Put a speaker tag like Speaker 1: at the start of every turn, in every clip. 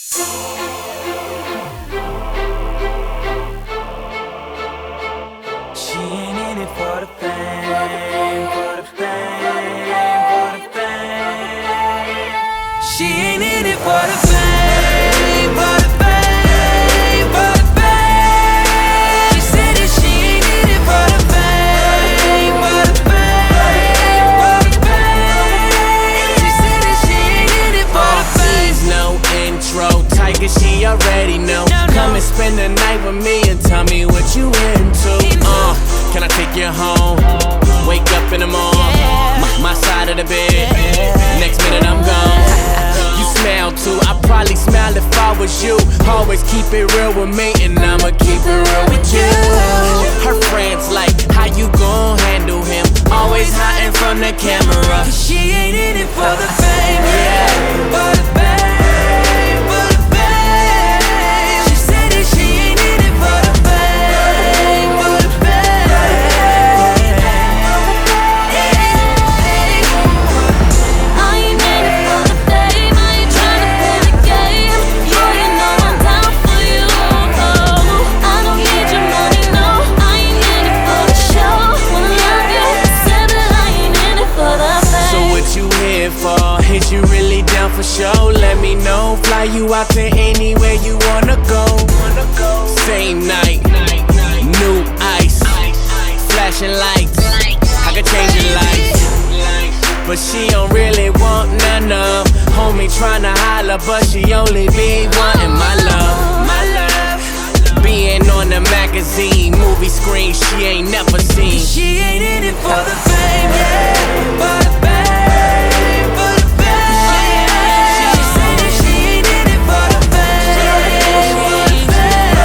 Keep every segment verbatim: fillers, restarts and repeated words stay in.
Speaker 1: She ain't in it for the fame, for the fame, for the fame. She ain't in it for the fame, for the fame, for the fame. She said that she ain't in it for the fame, for the fame, for the fame. She said that she ain't in it for the fame.
Speaker 2: No intro, Tiger, she already know. Come and spend the night with me and tell me what you into. Uh, can I take you home? Wake up in the morning, my, my side of the bed. Next minute I'm gone. You smell too, I probably smile if I was you. Always keep it real with me, and I'ma keep it real with you. Her friends like, how you gon' handle him? Always hiding from the camera.
Speaker 1: Cause she ain't in it for the fame, yeah, for the fame, for the fame. She said that she ain't in it for the fame, for the fame.
Speaker 3: I ain't in it for the fame, I ain't tryna play the game. You already know I'm down for you. Oh, I don't need your money, no. I ain't in it for the show. Wanna love you, said that I ain't in it for the fame.
Speaker 2: So what you here for? Is you really down for show? Let me know. Fly you out to anywhere you wanna go. Same night, new ice, flashing lights. I could change your life, but she don't really want none of. Homie tryna holler, but she only be wanting my love. My love, being on the magazine, movie screen she ain't never seen.
Speaker 1: She ain't in it for the fame, yeah, for the fame, for the fame. She said that she ain't in it for the fame, for the fame.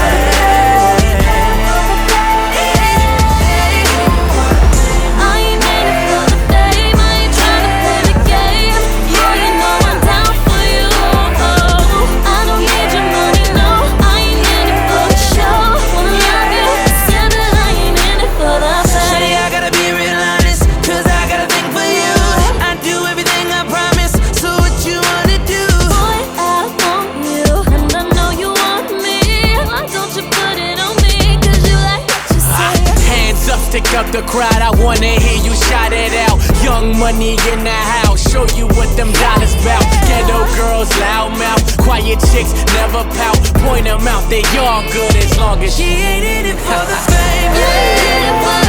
Speaker 3: I ain't in it for the fame, I ain't tryna play the game. You already know I'm down for you. Oh, I don't need your money, no. I ain't in it for the show. Wanna love you, said that I ain't in it for the
Speaker 1: Shawty,
Speaker 3: fame.
Speaker 1: I gotta be real honest, cause I got a thing for you. I do everything I promise, so what you wanna do?
Speaker 3: Boy, I want you, and I know you want me. Why don't you put it on me? Cause you like what you
Speaker 2: Ah,
Speaker 3: say.
Speaker 2: hands up, stick up the crowd. I wanna hear you shout it out. Young money in the house, show you what them dollars bout. Ghetto girls, loud mouth, quiet chicks, never pout. Point them out, they all good as long as
Speaker 1: She ain't in it for the fame, yeah.